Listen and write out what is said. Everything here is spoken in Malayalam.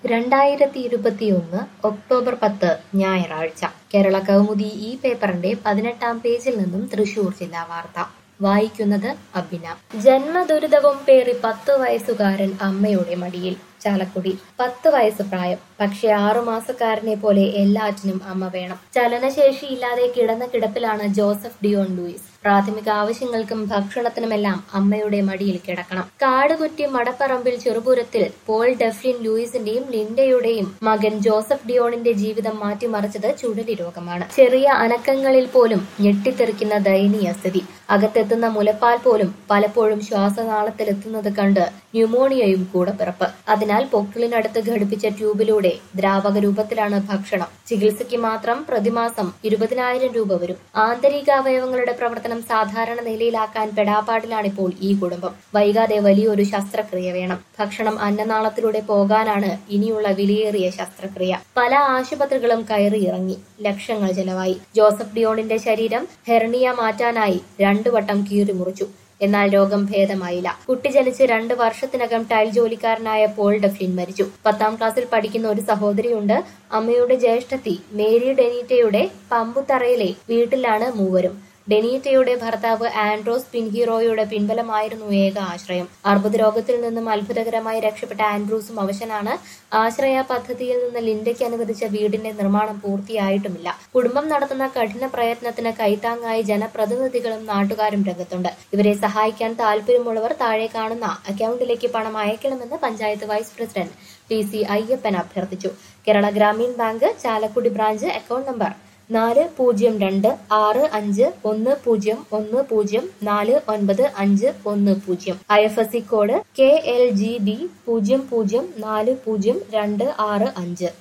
2021 ഒക്ടോബർ 10 ഞായറാഴ്ച കേരള കൗമുദി ഈ പേപ്പറിന്റെ 18-ാം പേജിൽ നിന്നും തൃശൂർ ജില്ലാ വാർത്ത വായിക്കുന്നത് അബിന. ജന്മദുരിതവും പേറി 10 വയസ്സുകാരൻ അമ്മയുടെ മടിയിൽ. ചാലക്കുടി. 10 വയസ്സ് പ്രായം, പക്ഷെ 6 മാസക്കാരനെ പോലെ എല്ലാറ്റിനും അമ്മ വേണം. ചലനശേഷിയില്ലാതെ കിടന്ന കിടപ്പിലാണ് ജോസഫ് ഡിയോൺ ലൂയിസ്. പ്രാഥമിക ആവശ്യങ്ങൾക്കും ഭക്ഷണത്തിനുമെല്ലാം അമ്മയുടെ മടിയിൽ കിടക്കണം. കാടുകുറ്റി മടപ്പറമ്പിൽ ചെറുപുരത്തിൽ പോൾ ഡെഫ്ലിൻ ലൂയിസിന്റെയും ലിൻഡയുടെയും മകൻ ജോസഫ് ഡിയോണിന്റെ ജീവിതം മാറ്റിമറിച്ചത് ചുഴലി രോഗമാണ്. ചെറിയ അനക്കങ്ങളിൽ പോലും ഞെട്ടിത്തെറിക്കുന്ന ദയനീയ സ്ഥിതി. അകത്തെത്തുന്ന മുലപ്പാൽ പോലും പലപ്പോഴും ശ്വാസനാളത്തിലെത്തുന്നത് കണ്ട് ന്യൂമോണിയയും കൂടപ്പിറപ്പ്. അതിനാൽ പൊക്കിളിനടുത്ത് ഘടിപ്പിച്ച ട്യൂബിലൂടെ ദ്രാവക രൂപത്തിലാണ് ഭക്ഷണം. ചികിത്സയ്ക്ക് മാത്രം പ്രതിമാസം 20,000 രൂപ വരും. ആന്തരികാവയവങ്ങളുടെ പ്രവർത്തനം സാധാരണ നിലയിലാക്കാൻ പെടാപ്പാടിലാണിപ്പോൾ ഈ കുടുംബം. വൈകാതെ വലിയൊരു ശസ്ത്രക്രിയ വേണം. ഭക്ഷണം അന്നനാളത്തിലൂടെ പോകാനാണ് ഇനിയുള്ള വിലയേറിയ ശസ്ത്രക്രിയ. പല ആശുപത്രികളും കയറിയിറങ്ങി. ലക്ഷങ്ങൾ ചെലവായി. ജോസഫ് ഡിയോണിന്റെ ശരീരം ഹെർണിയ മാറ്റാനായി 2 വട്ടം കീറിമുറിച്ചു. എന്നാൽ രോഗം ഭേദമായില്ല. കുട്ടി ജനിച്ച് 2 വർഷത്തിനകം ടൈൽ ജോലിക്കാരനായ പോൾ ഡെഫ്ലിൻ മരിച്ചു. 10ാം ക്ലാസ്സിൽ പഠിക്കുന്ന ഒരു സഹോദരിയുണ്ട്. അമ്മയുടെ ജ്യേഷ്ഠത്തി മേരി ഡെനീറ്റയുടെ പമ്പുത്തറയിലെ വീട്ടിലാണ് മൂവരും. ഡെനീറ്റയുടെ ഭർത്താവ് ആൻഡ്രോസ് പിൻഹീറോയുടെ പിൻബലമായിരുന്നു ഏക ആശ്രയം. അർബുദ രോഗത്തിൽ നിന്നും അത്ഭുതകരമായി രക്ഷപ്പെട്ട ആൻഡ്രൂസും അവശനാണ്. ആശ്രയ പദ്ധതിയിൽ നിന്ന് ലിൻഡയ്ക്ക് അനുവദിച്ച വീടിന്റെ നിർമ്മാണം പൂർത്തിയായിട്ടുമില്ല. കുടുംബം നടത്തുന്ന കഠിന പ്രയത്നത്തിന് കൈത്താങ്ങായി ജനപ്രതിനിധികളും നാട്ടുകാരും രംഗത്തുണ്ട്. ഇവരെ സഹായിക്കാൻ താല്പര്യമുള്ളവർ താഴെ കാണുന്ന അക്കൗണ്ടിലേക്ക് പണം അയക്കണമെന്ന് panchayat vice president PC Ayyappan അഭ്യർത്ഥിച്ചു. Kerala Grameen bank Chalakudy branch account number 402610104910. IFSC code KLGB 00402625.